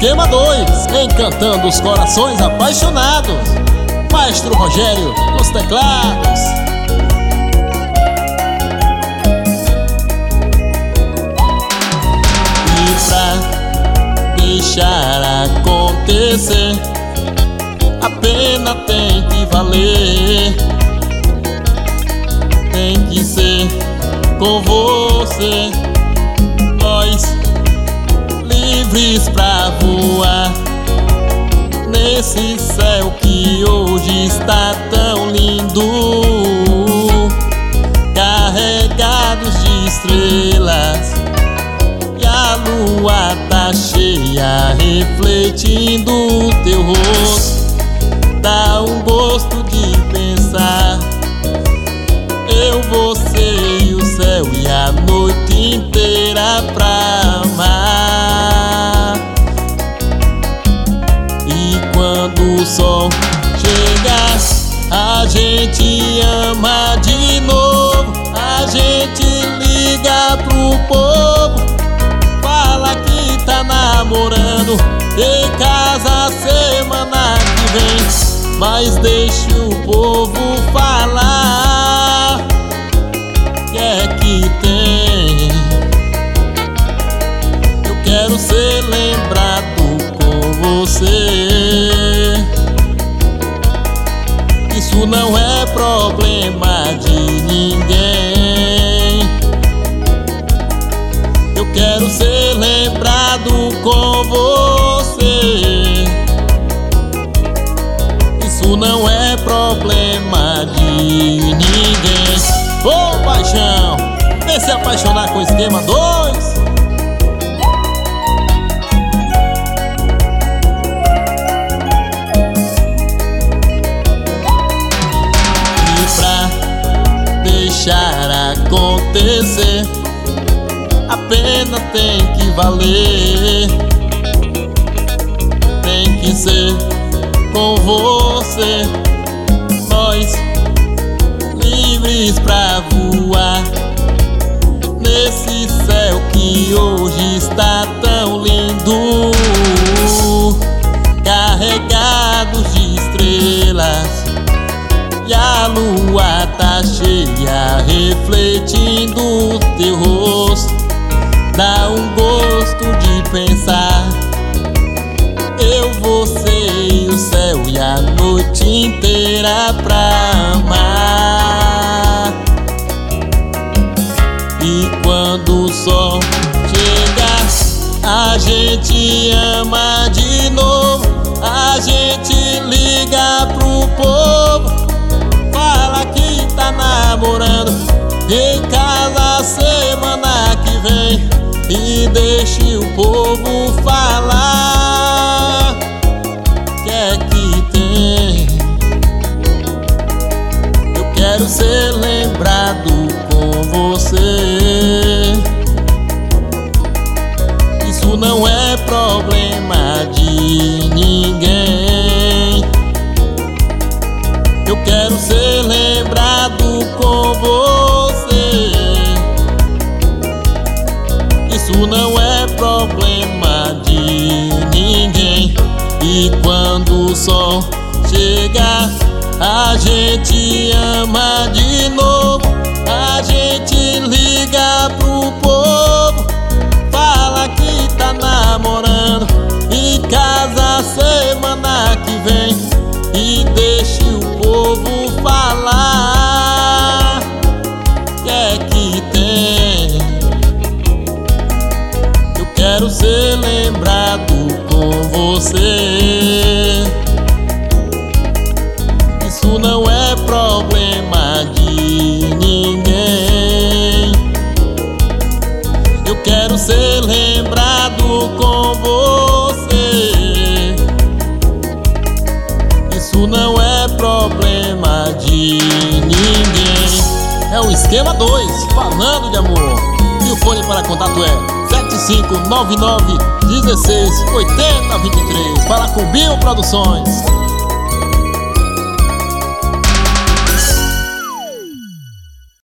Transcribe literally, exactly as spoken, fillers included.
Esquema dois, encantando os corações apaixonados. Maestro Rogério nos teclados. E pra deixar acontecer, a pena tem que valer. Tem que ser com você, nós livres pra voar nesse céu que hoje está tão lindo, carregados de estrelas, e a lua tá cheia refletindo o teu rosto. Dá um gosto de pensar, eu, você e o céu e a noite inteira pra amar. E quando o sol chega, a gente ama de novo. A gente liga pro povo, fala que tá namorando, em casa semana que vem. Mas deixe o povo falar, que é que tem. Eu quero ser lembrado com você. Isso não é problema de ninguém. Eu quero ser lembrado com você. Isso não é problema de ninguém. Ô oh, paixão, vem se apaixonar com Esquema dois. E pra deixar acontecer, a pena tem que valer. Tem que ser com você, nós livres pra voar nesse céu que hoje está tão lindo, carregados de estrelas, e a lua tá cheia refletindo o teu rosto. Dá um gosto de pensar, eu, você e o céu e a noite inteira pra amar. E quando o sol chega, a gente ama de novo. A gente liga pro povo, fala que tá namorando, em casa semana que vem. E deixe o povo falar, que é que tem. Eu quero ser lembrado com você. Isso não é problema de ninguém. Eu quero ser lembrado com você. Isso não é problema de ninguém. E quando o sol chega, a gente ama de novo. A gente liga pro povo, fala que tá namorando, em casa semana que vem. E deixe o povo falar, que é que tem. Eu quero ser lembrado com você. Isso não é problema de ninguém. Eu quero ser lembrado com você. Isso não é problema de ninguém. É o Esquema dois, falando de amor. E o fone para contato é sete cinco nove nove um seis oito zero dois três. Fala com Bio Produções.